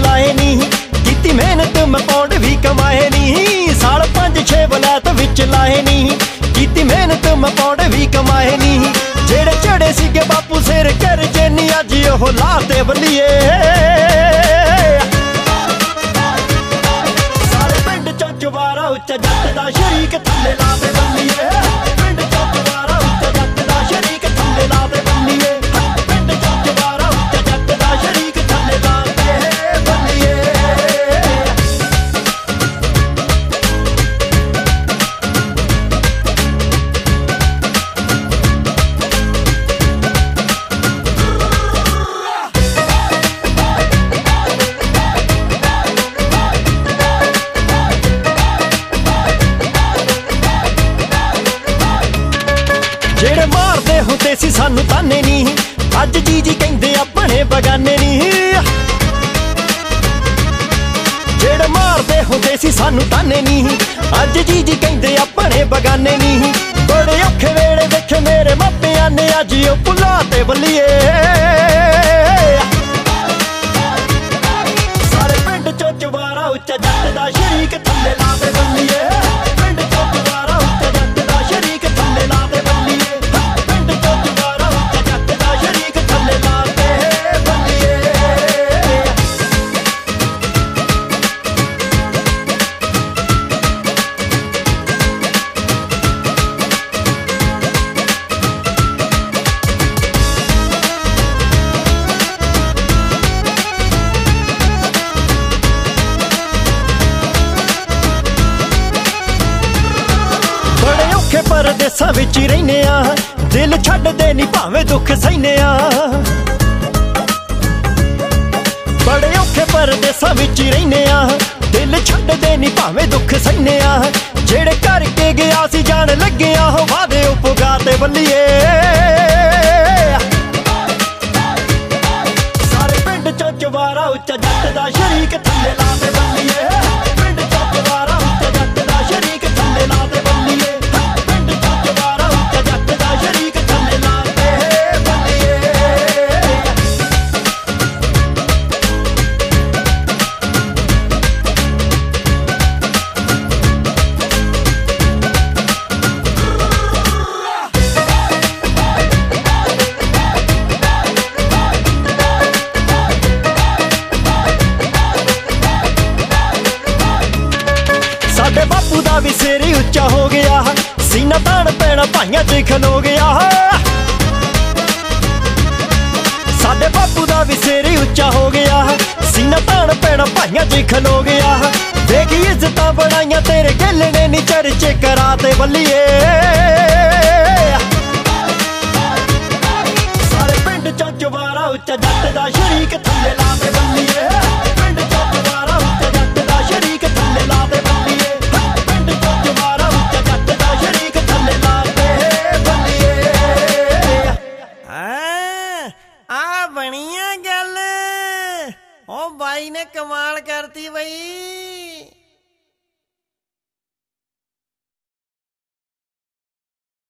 ਲਾਏ ਨੀ, ਕੀਤੀ ਮਿਹਨਤ ਮੈਂ ਪੌਂਡ ਵੀ ਕਮਾਏ ਨੀ। ਸਾਲ 5-6 ਵਲੈਤ ਵਿੱਚ ਲਾਏ ਨੀ, ਕੀਤੀ ਮਿਹਨਤ ਮੈਂ ਪੌਂਡ ਵੀ ਕਮਾਏ ਨੀ। ਜਿਹੜੇ ਚੜੇ ਸੀਗੇ ਬਾਪੂ ਸਿਰ ਕਰਜੇ ਨੀ, ਅੱਜ ਉਹ ਲਾਤੇ ਬੱਲੀਏ। ਸਾਰੇ ਪਿੰਡ ਚੋਂ ਚਵਾਰਾ ਉੱਚਾ ਜੱਟ ਦਾ ਸ਼ਰੀਕ ਥੱਲੇ ਲਾਤੇ ਬੱਲੀਏ। ਪਿੰਡ ਚੋਂ ਚਵਾਰਾ ਉੱਚਾ ਜੱਟ ਦਾ ਸ਼ਰੀਕ ਥੱਲੇ ਲਾਤੇ ਬੱਲੀਏ। ਪਿੰਡ ਚੋਂ ਚਵਾਰਾ ਉੱਚਾ ਜੱਟ ਦਾ ਸ਼ਰੀਕ ਥੱਲੇ ਲਾਤੇ ਬੱਲੀਏ। ਜਿਹੜੇ ਮਾਰਦੇ ਹੁੰਦੇ ਸੀ ਸਾਨੂੰ ਤਾਨੇ ਨੀ, ਅੱਜ ਜੀ ਕਹਿੰਦੇ ਆਪਣੇ ਬਗਾਨੇ ਨੀ। ਜਿਹੜੇ ਮਾਰਦੇ ਹੁੰਦੇ ਸੀ ਸਾਨੂੰ ਤਾਨੇ ਨੀ, ਅੱਜ ਜੀ ਕਹਿੰਦੇ ਆਪਣੇ ਬਗਾਨੇ ਨੀ। ਬੜੇ ਔਖੇ ਵੇਲੇ ਦੇਖੇ ਮੇਰੇ ਮਾਪਿਆਂ ਨੇ, ਅੱਜ ਉਹ ਭੁਲਾ ਤੇ ਬੱਲੀਏ। ਸਾਰੇ ਪਿੰਡ ਚੋਂ ਚਵਾਰਾ ਉੱਚਾ ਜੱਟ ਦਾ ਸ਼ਰੀਕ ਥੱਲੇ ਲਾਤੇ ਬੱਲੀਏ। ਪਿੰਡ ਚੋਂ ਚਵਾਰਾ ਉੱਚਾ ਜੱਟ ਦਾ ਸ਼ਰੀਕ ਥੱਲੇ ਲਾਤੇ ਬੱਲੀਏ। ਪਿੰਡ ਚੋਂ ਚਵਾਰਾ ਉੱਚਾ ਜੱਟ ਦਾ ਸ਼ਰੀਕ ਥੱਲੇ ਲਾਤੇ ਬੱਲੀਏ। ਬੜੇ ਔਖੇ ਪਰਦੇਸਾਂ ਵਿੱਚ ਹੀ ਰਹਿੰਦੇ ਆ, ਦਿਲ ਛੱਡਦੇ ਨੀ ਭਾਵੇਂ ਦੁੱਖ ਸਹਿੰਦੇ ਆ। ਬੜੇ ਔਖੇ ਪਰਦੇਸਾਂ ਵਿੱਚ ਹੀ ਰਹਿੰਦੇ ਆ, ਦਿਲ ਛੱਡਦੇ ਨੀ ਭਾਵੇਂ ਦੁੱਖ ਸਹਿੰਦੇ ਆ। ਜਿਹੜੇ ਕਰਕੇ ਗਿਆ ਸੀ ਜਾਣ ਲੱਗਿਆ, ਉਹ ਵਾਦੇ ਉਹ ਪੁਗਾ ਤੇ ਬੱਲੀਏ। ਸਾਰੇ ਪਿੰਡ ਚੋਂ ਚਵਾਰਾ ਉੱਚਾ ਜੱਟ ਦਾ ਸ਼ਰੀਕ ਥੱਲੇ ਲਾਤੇ ਬੱਲੀਏ। ਪਿੰਡ ਚੋਂ ਚਵਾਰਾ ਉੱਚਾ ਜੱਟ ਦਾ ਸ਼ਰੀਕ ਥੱਲੇ ਲਾਤੇ ਬੱਲੀਏ। ਪਿੰਡ ਚੋਂ ਚਵਾਰਾ ਉੱਚਾ ਜੱਟ ਦਾ ਸ਼ਰੀਕ ਥੱਲੇ ਲਾਤੇ ਬੱਲੀਏ। ਸਾਡੇ ਬਾਪੂ ਦਾ ਵੀ ਸਿਰ ਹੀ ਉੱਚਾ ਹੋ ਗਿਆ, ਸੀਨਾ ਤਾਣ ਪੈਣਾ ਭਾਈਆਂ 'ਚ ਖਲੋ ਗਿਆ। ਸਾਡੇ ਬਾਪੂ ਦਾ ਵੀ ਸਿਰ ਹੀ ਉੱਚਾ ਹੋ ਗਿਆ, ਸੀਨਾ ਤਾਣ ਪੈਣਾ ਭਾਈਆਂ 'ਚ ਖਲੋ ਗਿਆ। ਦੇਖੀ ਇੱਜ਼ਤਾਂ ਬਣਾਈਆਂ ਤੇਰੇ ਗਿੱਲ ਨੇ ਨੀ, ਚਰਚੇ ਕਰਾ ਤੇ ਬੱਲੀਏ। ਸਾਰੇ ਪਿੰਡ ਚੋਂ ਚਵਾਰਾ ਉੱਚਾ ਜੱਟ ਦਾ ਸ਼ਰੀਕ ਥੱਲੇ ਲਾਤੇ ਬੱਲੀਏ। ਪਿੰਡ ਚੋਂ ਚਵਾਰਾ ਉੱਚਾ ਜੱਟ ਦਾ ਸ਼ਰੀਕ ਥੱਲੇ ਲਾਤੇ ਬੱਲੀਏ। ਪਿੰਡ ਚੋਂ ਚਵਾਰਾ ਉੱਚਾ ਜੱਟ ਦਾ ਸ਼ਰੀਕ ਥੱਲੇ ਲਾਤੇ ਬੱਲੀਏ। ਆ ਬਣੀ ਆ ਗੱਲ। ਉਹ ਬਾਈ ਨੇ ਕਮਾਲ